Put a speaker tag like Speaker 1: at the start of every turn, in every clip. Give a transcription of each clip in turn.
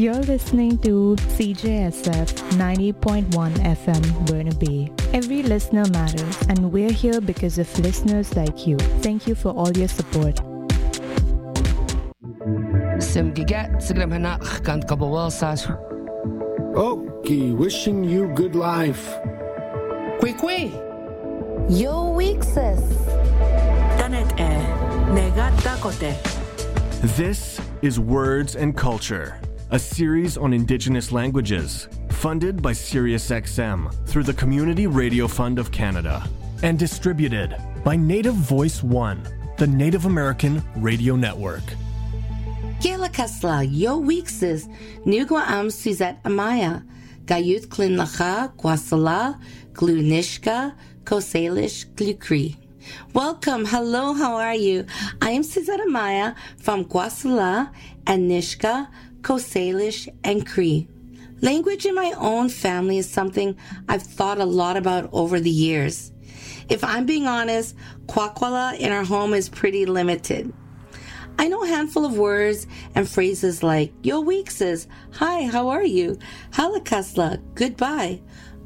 Speaker 1: You're listening to CJSF 90.1 FM Burnaby. Every listener matters, and we're here because of listeners like you. Thank you for all your support.
Speaker 2: Okay, wishing you good life.
Speaker 3: Kwekwe.
Speaker 4: Yo Weeksis.
Speaker 3: Tanet negata kote.
Speaker 5: This is Words and Culture, a series on Indigenous languages, funded by SiriusXM through the Community Radio Fund of Canada, and distributed by Native Voice One, the Native American Radio Network.
Speaker 4: Kela Kasla, Yo Weeksis, Nugwa Am Suzette Amaya, Gayuth Klin Lacha, Gwasala, Glu Nishka, Kosalish, Glukri. Welcome. Hello. How are you? I am Suzette Amaya from Gwasala and Nishka, Kosalish, and Cree. Language in my own family is something I've thought a lot about over the years. If I'm being honest, Kwakwala in our home is pretty limited. I know a handful of words and phrases like Yo Weeksis, hi, how are you? Halakasla, goodbye.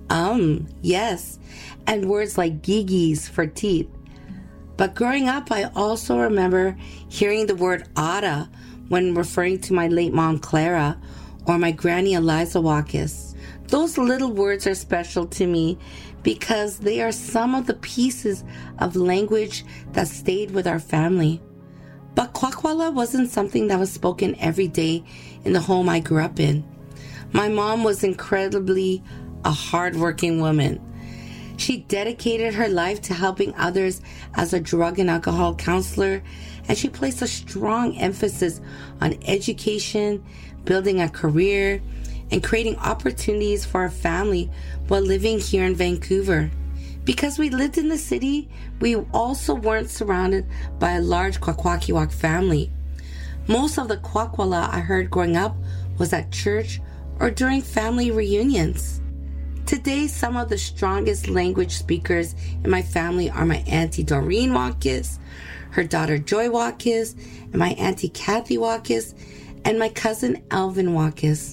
Speaker 4: Yes. And words like gigis for teeth. But growing up, I also remember hearing the word Ada when referring to my late mom Clara or my granny Eliza Wakis. Those little words are special to me because they are some of the pieces of language that stayed with our family. But Kwakwala wasn't something that was spoken every day in the home I grew up in. My mom was incredibly a hardworking woman. She dedicated her life to helping others as a drug and alcohol counselor, and she placed a strong emphasis on education, building a career, and creating opportunities for our family while living here in Vancouver. Because we lived in the city, we also weren't surrounded by a large Kwakwakiwak family. Most of the Kwakwala I heard growing up was at church or during family reunions. Today, some of the strongest language speakers in my family are my Auntie Doreen Wakis, her daughter Joy Wakis, and my Auntie Kathy Wakis, and my cousin Alvin Wakis.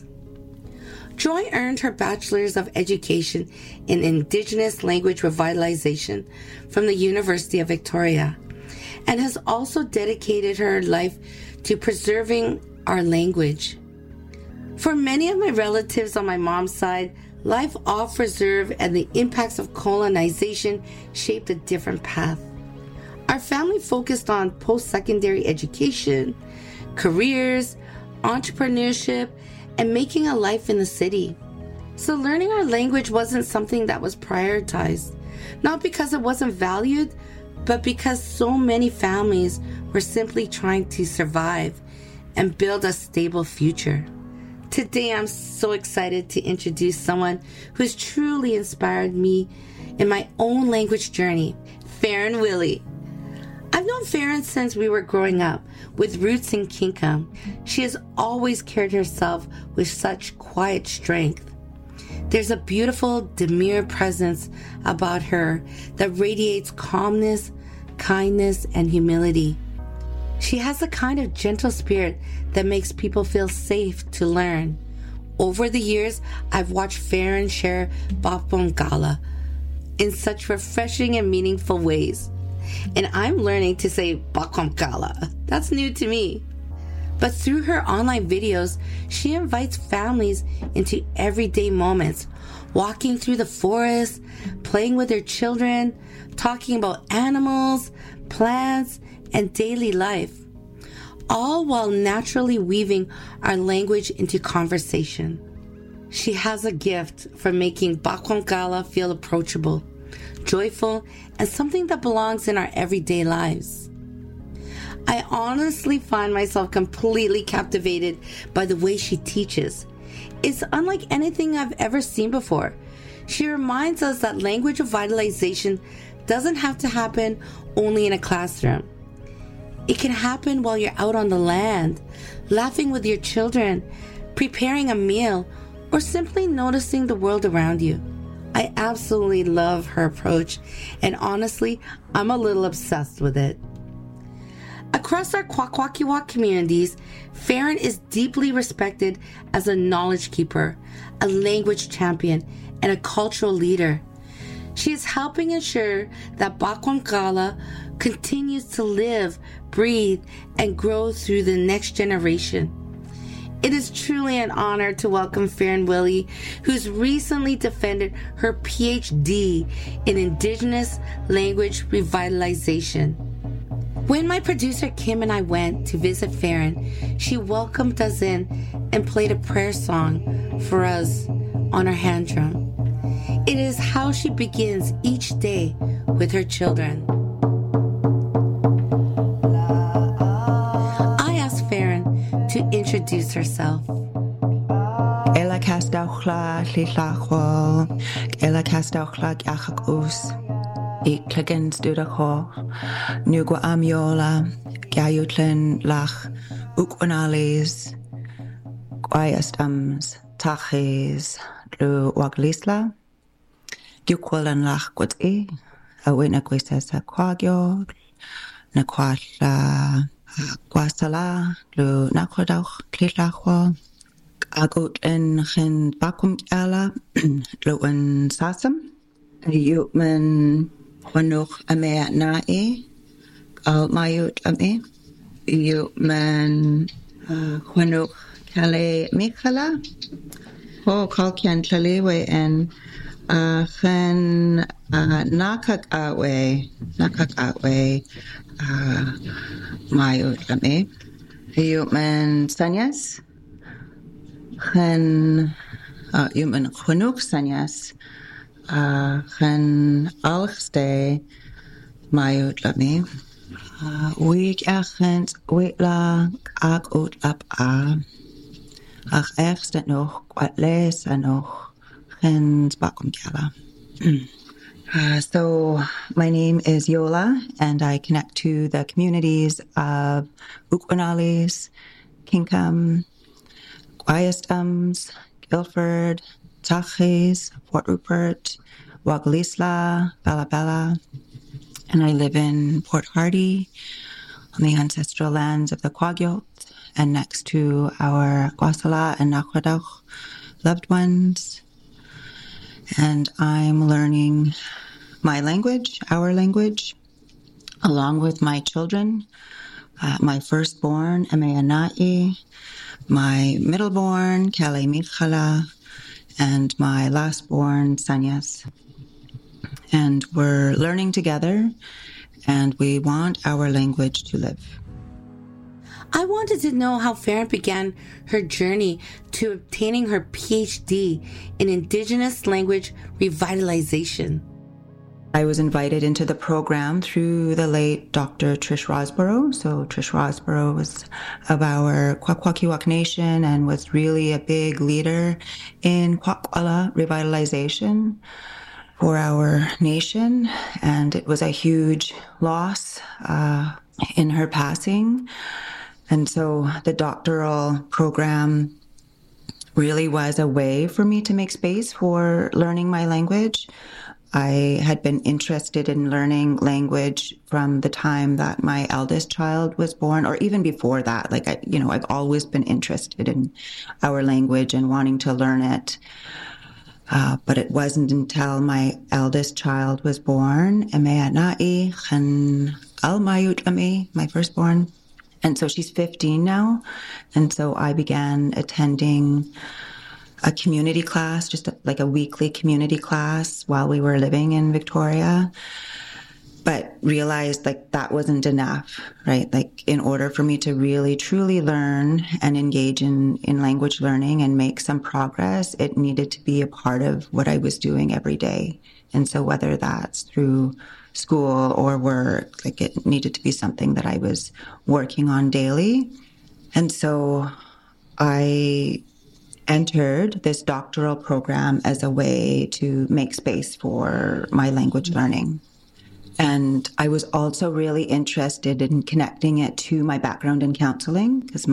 Speaker 4: Joy earned her Bachelor's of Education in Indigenous Language Revitalization from the University of Victoria and has also dedicated her life to preserving our language. For many of my relatives on my mom's side, life off reserve and the impacts of colonization shaped a different path. Our family focused on post-secondary education, careers, entrepreneurship, and making a life in the city. So learning our language wasn't something that was prioritized, not because it wasn't valued, but because so many families were simply trying to survive and build a stable future. Today, I'm so excited to introduce someone who has truly inspired me in my own language journey, Farron Willie. I've known Farron since we were growing up, with roots in Kinkum. She has always carried herself with such quiet strength. There's a beautiful, demure presence about her that radiates calmness, kindness, and humility. She has a kind of gentle spirit that makes people feel safe to learn. Over the years, I've watched Farron share Bakongala in such refreshing and meaningful ways. And I'm learning to say Bakongala. That's new to me. But through her online videos, she invites families into everyday moments, walking through the forest, playing with their children, talking about animals, plants, and daily life, all while naturally weaving our language into conversation. She has a gift for making Bakongala feel approachable, joyful, and something that belongs in our everyday lives. I honestly find myself completely captivated by the way she teaches. It's unlike anything I've ever seen before. She reminds us that language revitalization doesn't have to happen only in a classroom. It can happen while you're out on the land, laughing with your children, preparing a meal, or simply noticing the world around you. I absolutely love her approach, and honestly, I'm a little obsessed with it. Across our Kwakwaka'wakw communities, Farron is deeply respected as a knowledge keeper, a language champion, and a cultural leader. She is helping ensure that Pakwantala continues to live, breathe, and grow through the next generation. It is truly an honor to welcome Farron Willie, who's recently defended her PhD in Indigenous Language Revitalization. When my producer Kim and I went to visit Farron, she welcomed us in and played a prayer song for us on her hand drum. It is how she begins each day with her children. I asked Farron to introduce herself.
Speaker 6: Ela Castauchla, Lilachwal, Ela Castauchla, Yachakus, Eklagan Studacho, Nugua Amiola, Gayutlin Lach, Ukwanales, Guayastams, Taches, Lu Waglisla, Gukwalan Lach Quati, Awina Quisesa Quagyo, Naquatla. Guasala, Lu Nakwadauch, Klilachwa, Agut en Gen Pakwantala, Lu en Sasam, Yutman Wanuch Ame Nae, Al Mayut Ame, Yutman Wanuch Kale Mikala, Ho Kalkian Chalewe en Gen Nakak Awe, Mayut Ame, Yutman Sanyas, Gen Yutman Wanuch Sanyas, Gen Alchste, Mayut Ame, Week Achent, Witla, Ag Ut Ap A, Ach Erste noch, Quatles and noch, Gen Pakwantala. So my name is Yola, and I connect to the communities of Ukwanales, Kinkum, Guayastums, Guilford, Taches, Port Rupert, Wagalisla, Bala, and I live in Port Hardy on the ancestral lands of the Kwagyot and next to our Guasala and Nakwadauch loved ones. And I'm learning my language, our language, along with my children, my firstborn, Emeana'i, my middleborn, Kale Mikhala, and my lastborn, Sanyas. And we're learning together, and we want our language to live.
Speaker 4: I wanted to know how Farron began her journey to obtaining her PhD in Indigenous Language Revitalization.
Speaker 6: I was invited into the program through the late Dr. Trish Rosborough. So Trish Rosborough was of our Kwakwaka'wakw Nation and was really a big leader in Kwakwala revitalization for our nation. And it was a huge loss in her passing. And so the doctoral program really was a way for me to make space for learning my language. I had been interested in learning language from the time that my eldest child was born, or even before that. I've always been interested in our language and wanting to learn it. But it wasn't until my eldest child was born, Emeana'i, Gen Almayut Ame, my firstborn. And so she's 15 now. And so I began attending a community class, just like a weekly community class while we were living in Victoria, but realized that wasn't enough, right? In order for me to really, truly learn and engage in language learning and make some progress, it needed to be a part of what I was doing every day. And so whether that's through school or work, it needed to be something that I was working on daily. And so I entered this doctoral program as a way to make space for my language learning. And I was also really interested in connecting it to my background in counseling, because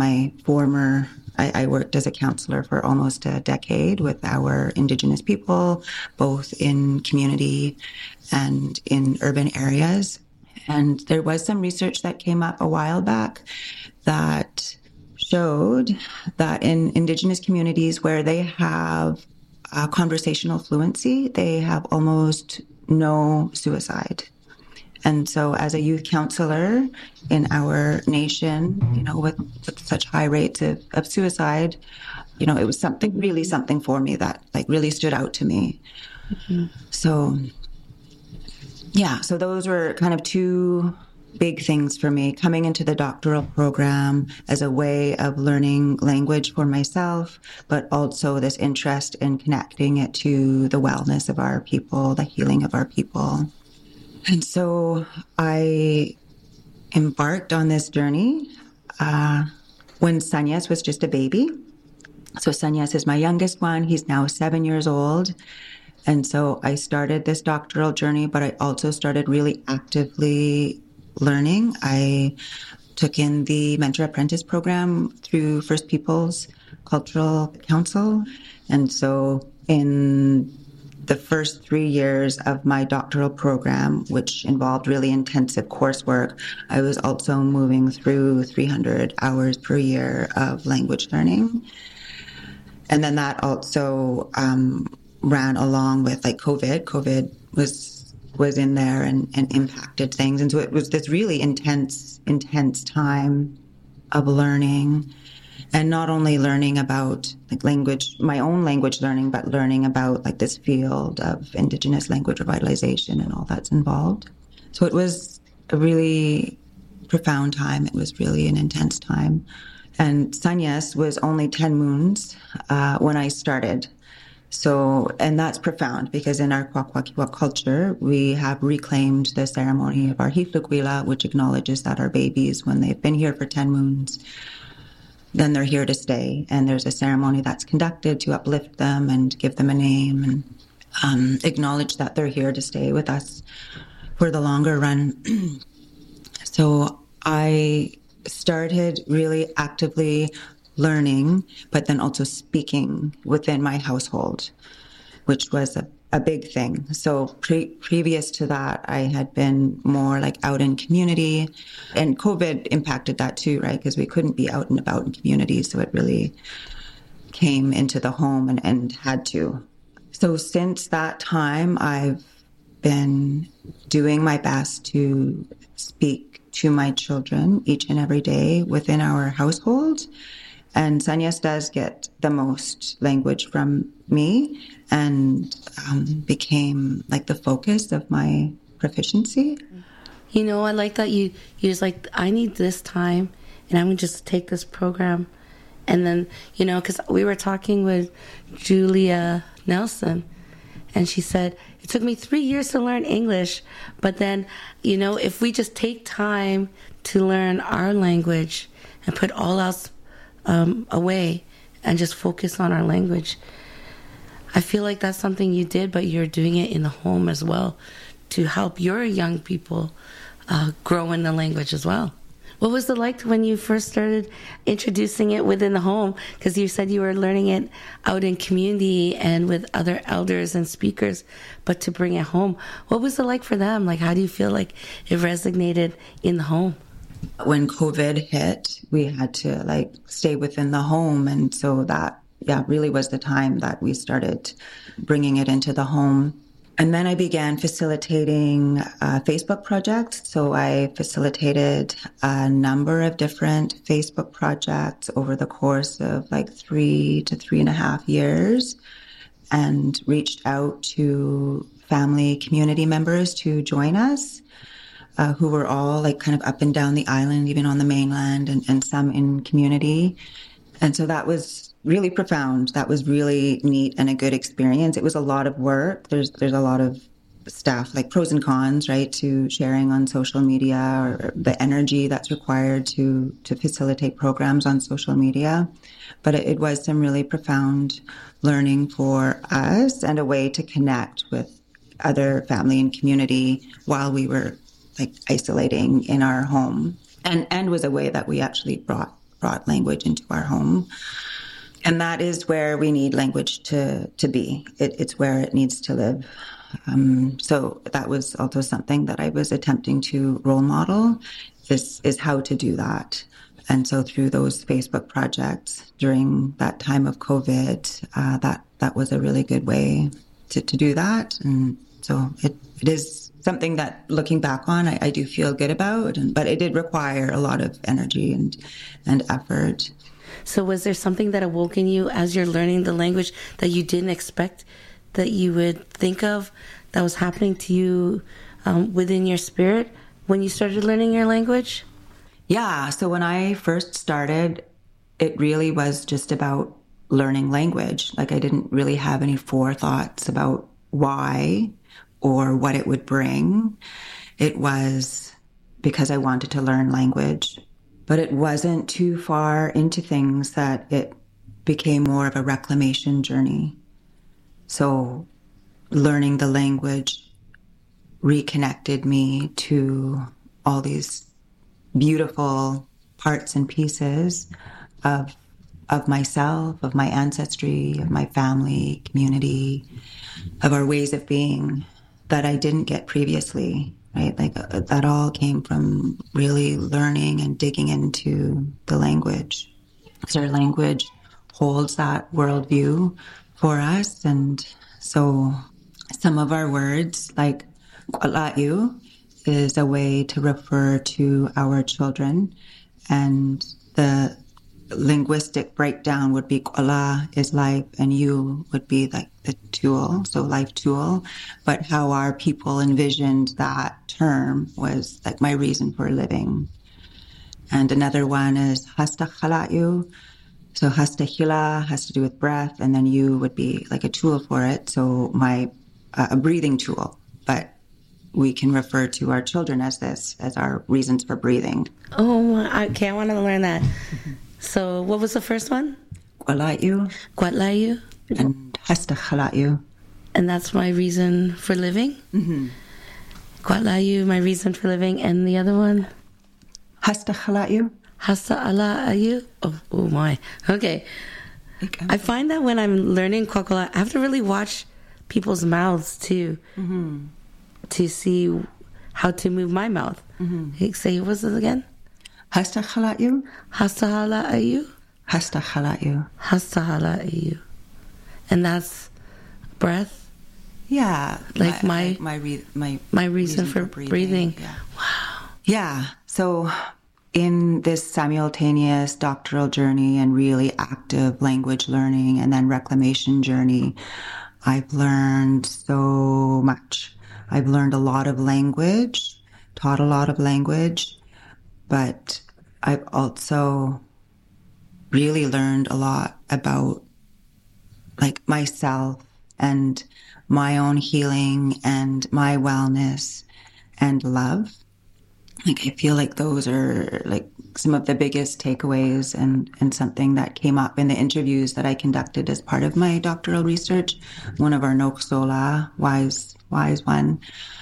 Speaker 6: I worked as a counselor for almost a decade with our Indigenous people, both in community and in urban areas. And there was some research that came up a while back that showed that in Indigenous communities where they have conversational fluency, they have almost no suicide. And so as a youth counselor in our nation, with such high rates of suicide, it was something for me that really stood out to me. Mm-hmm. So those were kind of two big things for me, coming into the doctoral program as a way of learning language for myself, but also this interest in connecting it to the wellness of our people, the healing of our people. And so I embarked on this journey when Sanyas was just a baby. So Sanyas is my youngest one. He's now 7 years old. And so I started this doctoral journey, but I also started really actively learning. I took in the Mentor Apprentice program through First Peoples Cultural Council. And so in the first 3 years of my doctoral program, which involved really intensive coursework, I was also moving through 300 hours per year of language learning. And then that also ran along with COVID. COVID was in there and impacted things. And so it was this really intense time of learning. And not only learning about language, my own language learning, but learning about this field of Indigenous language revitalization and all that's involved. So it was a really profound time. It was really an intense time. And Sanyas was only 10 moons when I started. So, and that's profound because in our Kwakwaka'wakw culture, we have reclaimed the ceremony of our Hiflukwila, which acknowledges that our babies, when they've been here for 10 moons, then they're here to stay. And there's a ceremony that's conducted to uplift them and give them a name and acknowledge that they're here to stay with us for the longer run. So I started really actively learning, but then also speaking within my household, which was a big thing. So previous to that, I had been more out in community, and COVID impacted that too, right? Because we couldn't be out and about in community. So it really came into the home and had to. So since that time, I've been doing my best to speak to my children each and every day within our household. And Sanyas does get the most language from me and became the focus of my proficiency.
Speaker 4: I like that you was I need this time and I'm going to just take this program. And then, because we were talking with Julia Nelson and she said, it took me 3 years to learn English. But then, if we just take time to learn our language and put all else away and just focus on our language. I feel like that's something you did, but you're doing it in the home as well to help your young people grow in the language as well. What was it like when you first started introducing it within the home? Because you said you were learning it out in community and with other elders and speakers, but to bring it home, what was it like for them? How do you feel like it resonated in the home?
Speaker 6: When COVID hit, we had to stay within the home. And so that, really was the time that we started bringing it into the home. And then I began facilitating Facebook projects. So I facilitated a number of different Facebook projects over the course of 3 to 3.5 years and reached out to family community members to join us. Who were all kind of up and down the island, even on the mainland, and some in community. And so that was really profound. That was really neat and a good experience. It was a lot of work. There's a lot of stuff, pros and cons, right, to sharing on social media or the energy that's required to facilitate programs on social media. But it was some really profound learning for us and a way to connect with other family and community while we were isolating in our home, and was a way that we actually brought language into our home. And that is where we need language to be. It's where it needs to live. So that was also something that I was attempting to role model, is how to do that. And so through those Facebook projects during that time of COVID, that was a really good way to do that. And so it is something that, looking back on, I do feel good about, but it did require a lot of energy and effort.
Speaker 4: So was there something that awoke in you as you're learning the language that you didn't expect that you would think of that was happening to you within your spirit when you started learning your language?
Speaker 6: Yeah. So when I first started, it really was just about learning language. Like, I didn't really have any forethoughts about why or what it would bring. It was because I wanted to learn language, but it wasn't too far into things that it became more of a reclamation journey. So learning the language reconnected me to all these beautiful parts and pieces of myself, of my ancestry, of my family, community, of our ways of being that I didn't get previously, right? Like that all came from really learning and digging into the language. Because our language holds that worldview for us. And so some of our words, like Kwalayu, is a way to refer to our children, and the linguistic breakdown would be Kwala is life and you would be like the tool, so life tool. But how our people envisioned that term was like my reason for living. And another one is Hasta Khalayu. So Hasta Hila has to do with breath, and then you would be like a tool for it. So a breathing tool, but we can refer to our children as our reasons for breathing.
Speaker 4: Oh, okay, I want to learn that. So what was the first one?
Speaker 6: Kwalayu.
Speaker 4: Kwalayu.
Speaker 6: And Hasta Khalayu.
Speaker 4: And that's my reason for living?
Speaker 6: Mm-hmm.
Speaker 4: Kwalayu, my reason for living. And the other one?
Speaker 6: Hasta Khalayu.
Speaker 4: Hasta Ala'ayu. Oh my. Okay. I find that when I'm learning Kwakwala, I have to really watch people's mouths too, mm-hmm. to see how to move my mouth. Mm-hmm. Say, what's it again?
Speaker 6: Hasta Khalayu.
Speaker 4: Hasta Ala'ayu.
Speaker 6: Hasta Khalayu.
Speaker 4: Hasta Ala'ayu. And that's breath?
Speaker 6: Yeah.
Speaker 4: Like my reason for breathing.
Speaker 6: Yeah.
Speaker 4: Wow.
Speaker 6: Yeah. So in this simultaneous doctoral journey and really active language learning and then reclamation journey, I've learned so much. I've learned a lot of language, taught a lot of language, but I've also really learned a lot about like myself and my own healing and my wellness and love. Like, I feel like those are like some of the biggest takeaways and something that came up in the interviews that I conducted as part of my doctoral research. One of our Noksola, wise one,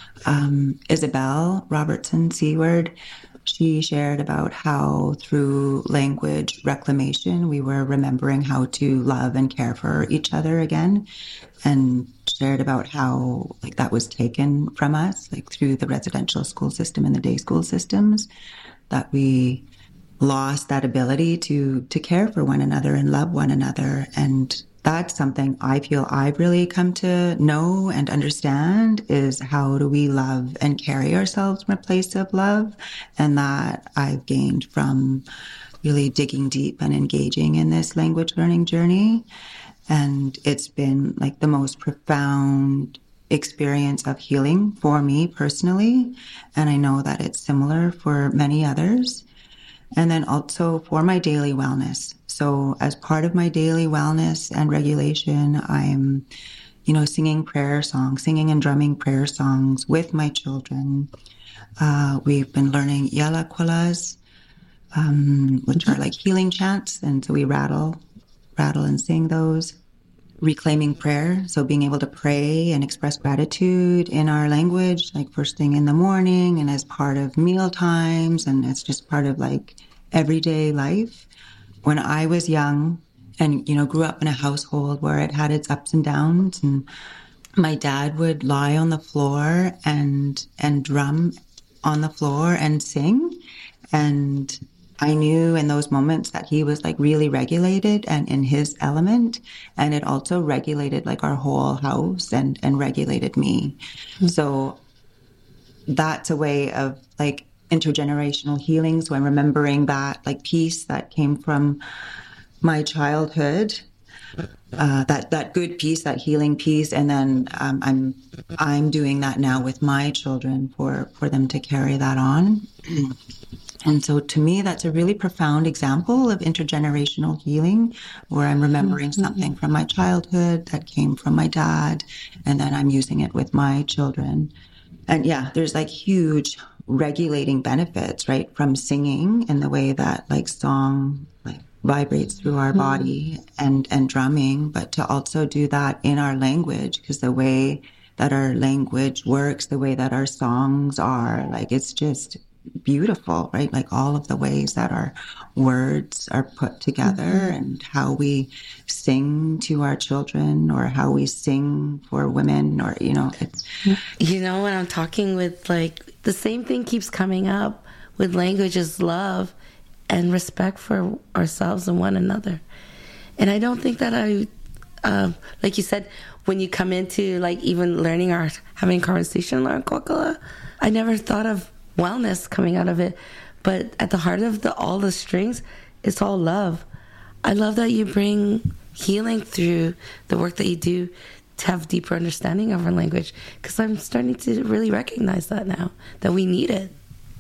Speaker 6: Isabel Robertson Seward, she shared about how through language reclamation, we were remembering how to love and care for each other again, and shared about how like that was taken from us, like through the residential school system and the day school systems, that we lost that ability to care for one another and love one another. And that's something I feel I've really come to know and understand, is how do we love and carry ourselves from a place of love. And that I've gained from really digging deep and engaging in this language learning journey. And it's been like the most profound experience of healing for me personally. And I know that it's similar for many others. And then also for my daily wellness. So as part of my daily wellness and regulation, I'm, singing prayer songs, singing and drumming prayer songs with my children. We've been learning Yala Kwalas, which are like healing chants. And so we rattle and sing those. Reclaiming prayer, so being able to pray and express gratitude in our language, like first thing in the morning and as part of meal times, and it's just part of like everyday life. When I was young and, grew up in a household where it had its ups and downs, and my dad would lie on the floor and drum on the floor and sing. And I knew in those moments that he was like really regulated and in his element. And it also regulated like our whole house and regulated me. Mm-hmm. So that's a way of like intergenerational healing. So I'm remembering that like piece that came from my childhood, that good piece, that healing piece. And then I'm doing that now with my children for them to carry that on. And so to me, that's a really profound example of intergenerational healing, where I'm remembering something from my childhood that came from my dad, and then I'm using it with my children. And yeah, there's like huge regulating benefits, right, from singing and the way that like song like vibrates through our body and drumming, but to also do that in our language, because the way that our language works, the way that our songs are, like it's just beautiful, right? Like all of the ways that our words are put together and how we sing to our children or how we sing for women, or, you know, it's...
Speaker 4: You know, when I'm talking with, like, the same thing keeps coming up with language is love and respect for ourselves and one another. And I don't think that like you said, when you come into, like, even learning or having a conversation around Kwakala, I never thought of wellness coming out of it, but at the heart of all the strings, it's all love. I love that you bring healing through the work that you do to have deeper understanding of our language, because I'm starting to really recognize that now, that we need it.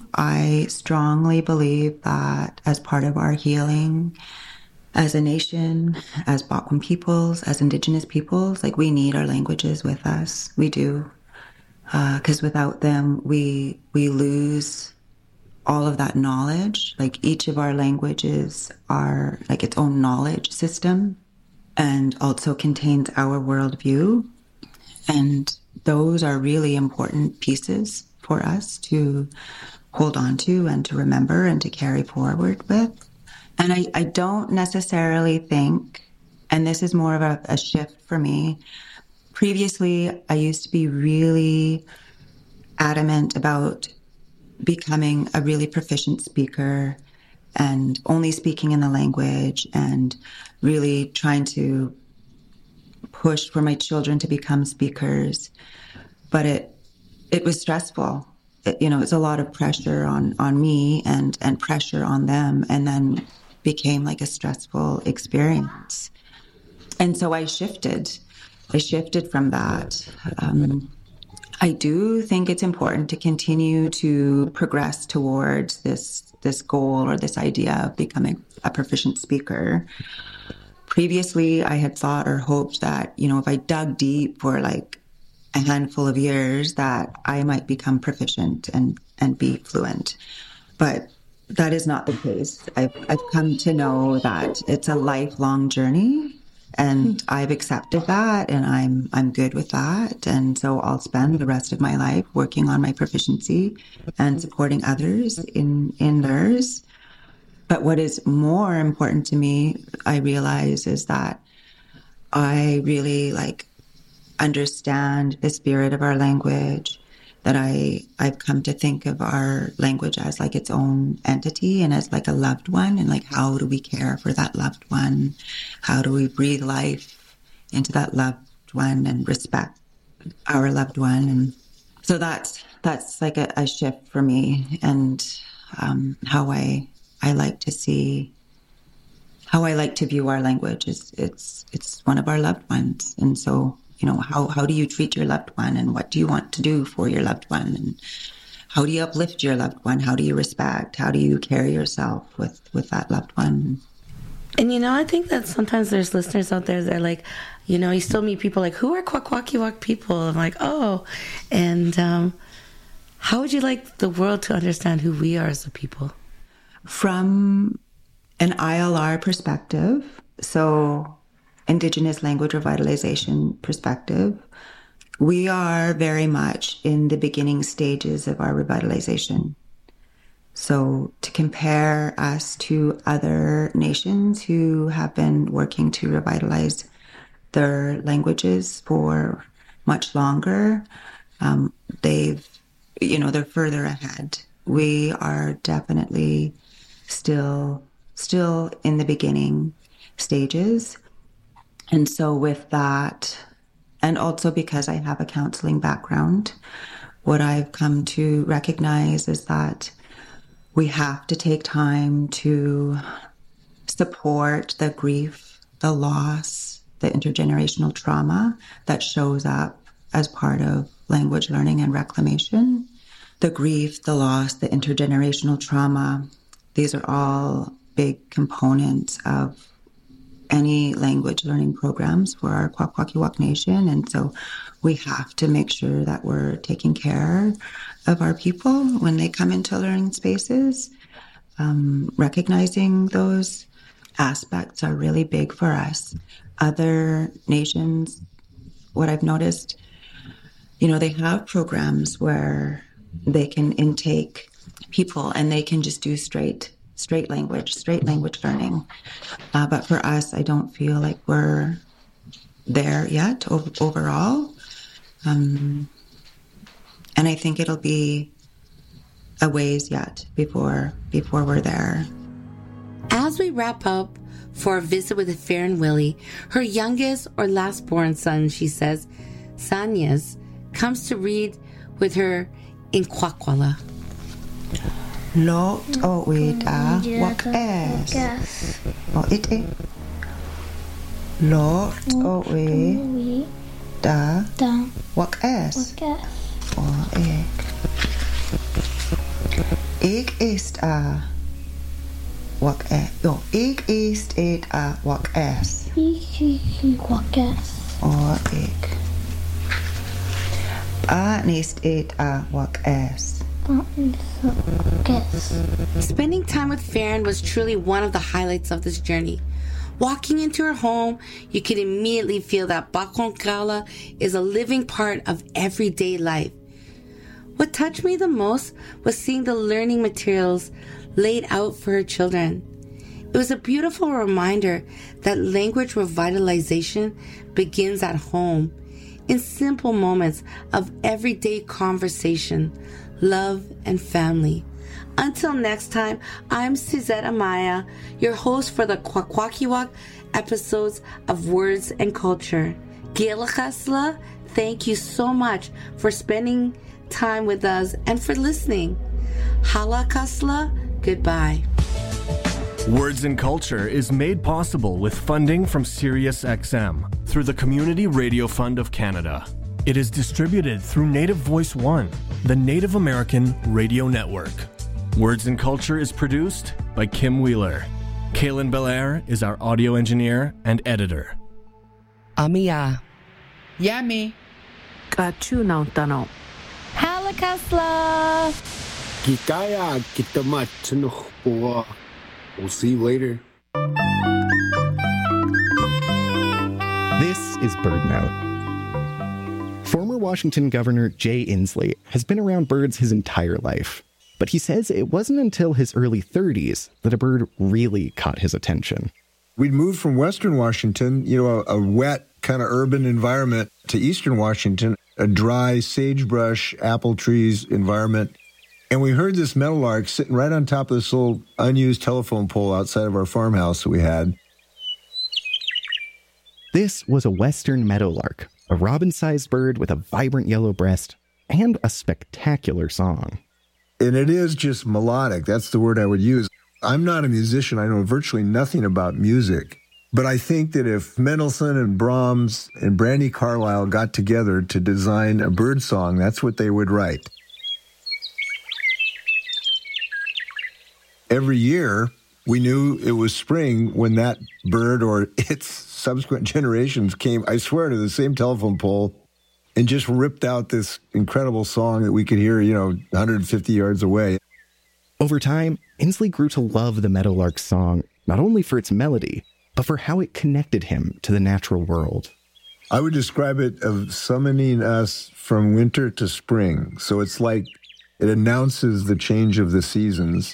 Speaker 6: I strongly believe that as part of our healing as a nation, as Botwin peoples, as Indigenous peoples, like we need our languages with us. We do. Because without them, we lose all of that knowledge. Like each of our languages are like its own knowledge system and also contains our worldview. And those are really important pieces for us to hold on to and to remember and to carry forward with. And I don't necessarily think, and this is more of a shift for me, previously, I used to be really adamant about becoming a really proficient speaker and only speaking in the language and really trying to push for my children to become speakers. But it was stressful. It's a lot of pressure on me and pressure on them, and then became like a stressful experience. And so I shifted from that. I do think it's important to continue to progress towards this goal or this idea of becoming a proficient speaker. Previously, I had thought or hoped that, if I dug deep for like a handful of years, that I might become proficient and be fluent. But that is not the case. I've come to know that it's a lifelong journey. And I've accepted that, and I'm good with that. And so I'll spend the rest of my life working on my proficiency and supporting others in theirs. But what is more important to me, I realize, is that I really understand the spirit of our language, that I've come to think of our language as like its own entity and as like a loved one, and like how do we care for that loved one? How do we breathe life into that loved one and respect our loved one? And so that's like a shift for me, and how I like to see, how I like to view our language is it's one of our loved ones. And so, how do you treat your loved one, and what do you want to do for your loved one, and how do you uplift your loved one? How do you respect? How do you carry yourself with that loved one?
Speaker 4: And I think that sometimes there's listeners out there that are like, you still meet people like, who are Kwakwakiwak people? I'm like, oh, and how would you like the world to understand who we are as a people?
Speaker 6: From an ILR perspective, so Indigenous Language Revitalization perspective, we are very much in the beginning stages of our revitalization. So to compare us to other nations who have been working to revitalize their languages for much longer. They're further ahead. We are definitely still in the beginning stages. And so with that, and also because I have a counseling background, what I've come to recognize is that we have to take time to support the grief, the loss, the intergenerational trauma that shows up as part of language learning and reclamation. The grief, the loss, the intergenerational trauma, these are all big components of any language learning programs for our Kwakwaka'wakw Nation. And so we have to make sure that we're taking care of our people when they come into learning spaces. Recognizing those aspects are really big for us. Other nations, what I've noticed, they have programs where they can intake people and they can just do straight language learning. But for us, I don't feel like we're there yet overall. And I think it'll be a ways yet before we're there.
Speaker 4: As we wrap up for a visit with Farron Willie, her youngest or last born son, she says, Sanyas, comes to read with her in Kwakwala.
Speaker 6: Lot o weda wak es. O ite. Lot o weda wak es. O ek. Ik is wak es. No, ik is het wak es.
Speaker 7: Wak es.
Speaker 6: O ek. Ba nist het wak es.
Speaker 4: Spending time with Farron was truly one of the highlights of this journey. Walking into her home, you can immediately feel that Bakong Kala is a living part of everyday life. What touched me the most was seeing the learning materials laid out for her children. It was a beautiful reminder that language revitalization begins at home, in simple moments of everyday conversation, love, and family. Until next time, I'm Suzette Amaya, your host for the Kwakwaka'wakw episodes of Words and Culture. Gielachasla, thank you so much for spending time with us and for listening. Halakasla, goodbye.
Speaker 5: Words and Culture is made possible with funding from SiriusXM through the Community Radio Fund of Canada. It is distributed through Native Voice One, the Native American radio network. Words and Culture is produced by Kim Wheeler. Kaylin Belair is our audio engineer and editor.
Speaker 3: Amia.
Speaker 8: Yami.
Speaker 3: Kachu Nautano.
Speaker 1: Halakasla!
Speaker 2: Gikaya kitamat sinukhpuwa. We'll see you later.
Speaker 9: This is BirdNote. Former Washington Governor Jay Inslee has been around birds his entire life, but he says it wasn't until his early 30s that a bird really caught his attention.
Speaker 10: We'd moved from Western Washington, a wet kind of urban environment, to Eastern Washington, a dry sagebrush, apple trees environment. And we heard this meadowlark sitting right on top of this little unused telephone pole outside of our farmhouse that we had.
Speaker 9: This was a western meadowlark, a robin-sized bird with a vibrant yellow breast and a spectacular song.
Speaker 10: And it is just melodic. That's the word I would use. I'm not a musician. I know virtually nothing about music. But I think that if Mendelssohn and Brahms and Brandi Carlile got together to design a bird song, that's what they would write. Every year, we knew it was spring when that bird or its subsequent generations came, I swear, to the same telephone pole and just ripped out this incredible song that we could hear, 150 yards away.
Speaker 9: Over time, Inslee grew to love the meadowlark's song, not only for its melody, but for how it connected him to the natural world.
Speaker 10: I would describe it as summoning us from winter to spring. So it's like it announces the change of the seasons.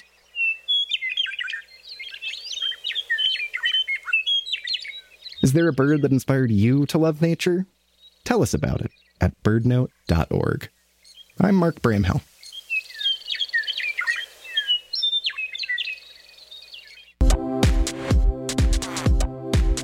Speaker 9: Is there a bird that inspired you to love nature? Tell us about it at birdnote.org. I'm Mark Bramhill.